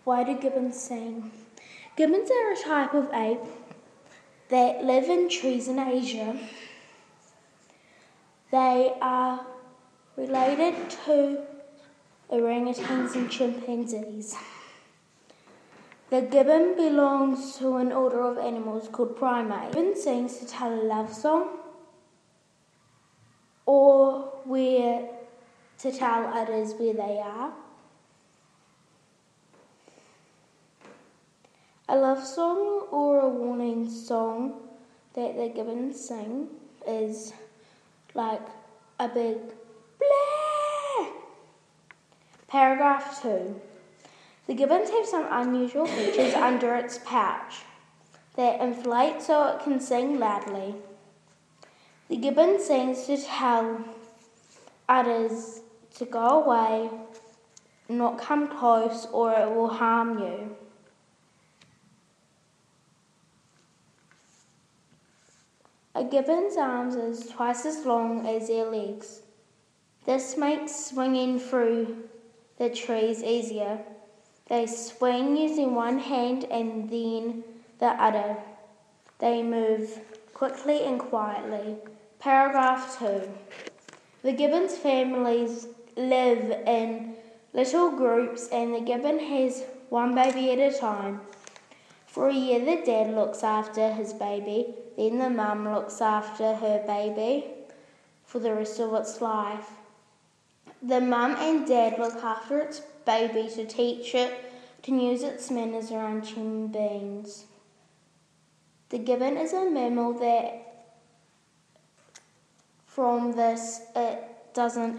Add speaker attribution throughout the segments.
Speaker 1: Why do gibbons sing? Gibbons are a type of ape that live in trees in Asia. They are related to orangutans and chimpanzees. The gibbon belongs to an order of animals called primates. The gibbon sings to tell a love song or to tell others where they are. A love song or a warning song that the gibbons sing is like a big blah. Paragraph 2. The gibbons have some unusual features under its pouch that inflate so it can sing loudly. The gibbon sings to tell others to go away, not come close, or it will harm you. A gibbon's arms is twice as long as their legs. This makes swinging through the trees easier. They swing using one hand and then the other. They move quickly and quietly. Paragraph 2. The gibbon's families live in little groups and the gibbon has one baby at a time. For a year the dad looks after his baby, then the mum looks after her baby for the rest of its life. The mum and dad look after its baby to teach it to use its manners around human beings. The gibbon is a mammal that from this it doesn't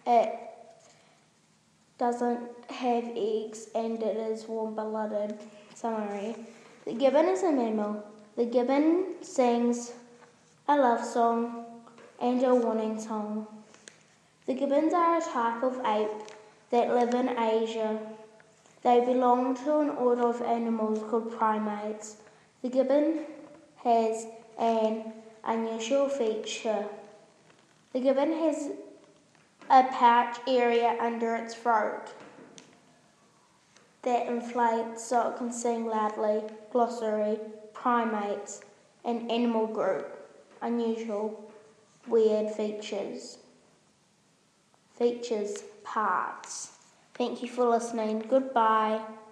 Speaker 1: have eggs and it is warm-blooded. Summary. The gibbon is a mammal. The gibbon sings a love song and a warning song. The gibbons are a type of ape that live in Asia. They belong to an order of animals called primates. The gibbon has an unusual feature. The gibbon has a pouch area under its throat that inflates so it can sing loudly. Glossary, primates, an animal group. Unusual, weird features. Features, parts. Thank you for listening. Goodbye.